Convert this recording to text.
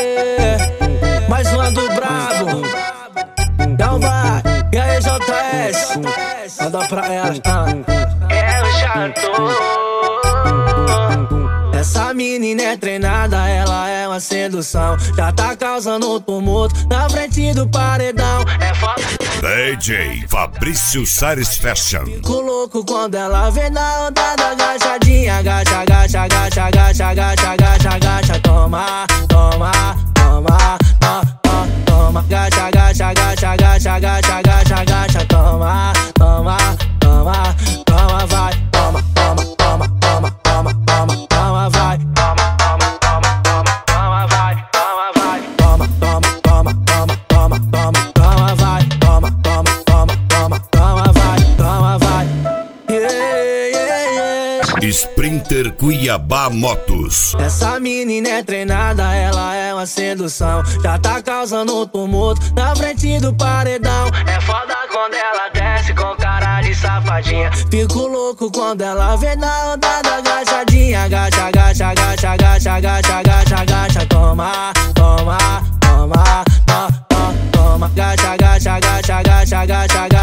Mais uma do brabo. Então vai, e aí JS, manda pra ela. É o Chato. Essa menina é treinada, ela é uma sedução. Já tá causando tumulto na frente do paredão. É foda. DJ Fabrício Sares Fashion. Fico louco quando ela vem na onda da agachadinha. Agacha, agacha, agacha, agacha, agacha, agacha, agacha. Toma, toma, toma, toma, toma. Agacha, agacha, agacha, agacha, agacha, agacha, agacha. Toma, toma, toma, toma, vai. Toma, toma, toma, toma, toma, toma, toma, vai. Toma, toma, toma, toma, toma, vai. Toma, vai. Toma, toma, toma, toma, toma, toma, toma, vai. Toma, toma, toma, toma, toma, vai. Toma, vai. Yeah, yeah, yeah. Sprinter Cuiabá Motos. Essa menina é treinada, ela é uma sedução. Já tá causando tumulto na frente do paredão. É foda quando ela desce com cara de safadinha. Fico louco quando ela vem na onda da agachadinha. Agacha, agacha, agacha, agacha, agacha, agacha, agacha. Toma, toma, toma, toma, toma. Agacha, agacha, agacha, agacha, agacha,